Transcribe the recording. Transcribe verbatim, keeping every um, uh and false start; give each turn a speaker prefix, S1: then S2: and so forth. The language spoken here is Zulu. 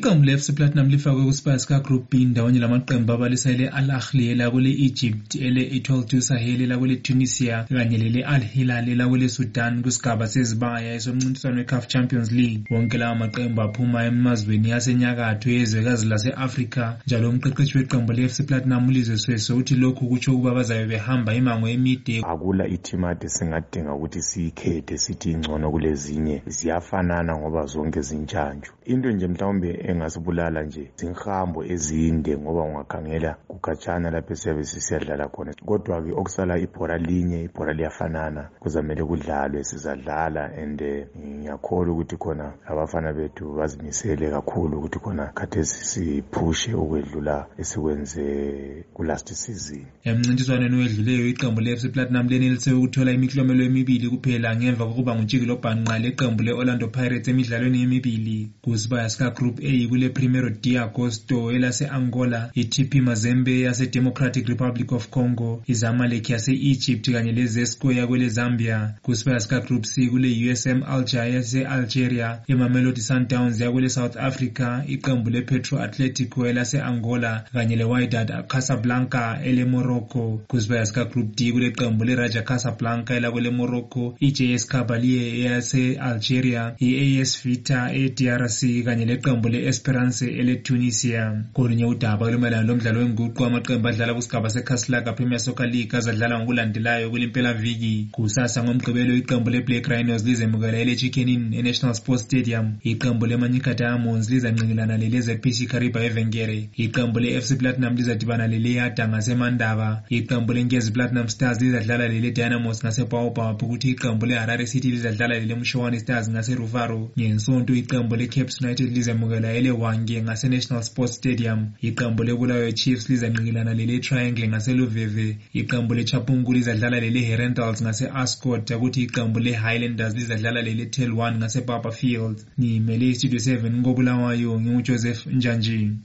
S1: Iqembu le-F C Platinum lifakwe kuSpaska Group B ndawonye lamaqembu abalisele Al Ahly elakule Egypt, ele-Etoile du Sahel elakule Tunisia kanye lele-Al Hilal elakule Sudan kusigaba sezibaya esomncintiswano we-C A F Champions League. Wonke lawa maqembu aphuma emazweni asenyakatho yezwekazi lase-Afrika. Njalo umqeqeshi weqembu le-F C Platinum uLizwe Sweso uthi lokhu kutsho ukuba bazabe behamba imango emide.
S2: Akula ithimade singadinga ukuthi siyikhethe sithi ingcono kulezinye, ziyafanana ngoba zonke zintshantshu. Into nje mhlawumbe engasibulala nje zinhambo ezinde ngoba ungakhangela kukhatshana lapho esiyabe sisiyadlala khona, kodwa ke okusala ibhola linye ibhola liyafanana kuzamele kudlalwe sizadlala. And ngiyakholwa ukuthi khona abafana bethu bazimisele kakhulu ukuthi khona khathesi siphushe ukwedlula esikwenze kulast season.
S1: Emncintiswaneni wedluleyo iqembu le-F C Platinum lenelise ukuthola imiklomelo emibili kuphela ngemva kokuba nguntshikilo bhanqa leqembu le-Orlando Pirates emidlalweni emibili. KuSpaska Group A kule Primeiro de Agosto elase-Angola, i-T P Mazembe yase-Democratic Republic of Congo, iZamalek yase-Egypt kanye leZesco yakwele Zambia. KuSpaska Group C kule U S M Alger yase-Algeria, iMamelodi Sundowns yakwele South Africa, iqembu le-Petro Atletico elase-Angola kanye le-Wydad Casablanca ele-Morocco. KuSpaska Group D kule qembu le-Raja Casablanca elakwele Morocco, i-J S Kabylie yase-Algeria, i-A S Vita e-D R C kanye leqembu le-Esperance ele-Tunisia. Kolunye udaba olumayelana lomdlalo wenguqu amaqembu adlala kusigaba seKhaslaga Premier Soccer League azadlala ngokulandelayo kulimpela viki. Kusasa ngomgqibelo iqembu le-Black Rhinos lizemukela ele-Chicken Inn e-National Sports Stadium. Iqembu le-Manyika Diamonds lizanqingelana lele-Z P C Kariba eVenkere. Iqembu le-F C Platinum lizadibana lele-Yada ngaseMandaba. Iqembu le-Nkezi Platinum Stars lizadlala lele-Dynamos ngaseBaobab, ukuthi iqembu le-Harare City lizadlala lele-Mshwana Stars ngaseRuvaro. Ngesonto iqembu le-Caps United lizemukela ele-Hwange ngase-National Sports Stadium. Iqembu le-Bulawayo Chiefs lizanqingelana lele-Triangle ngaseLuveve. Iqembu le-Chapungu lizadlala lele-Herentals ngase-Ascot, ukuthi iqembu le-Highlanders lizadlala lele-Tel one ngase-Barberfield. Ngimele iStudio seven ngoBulawayo, nginguJoseph Njanji.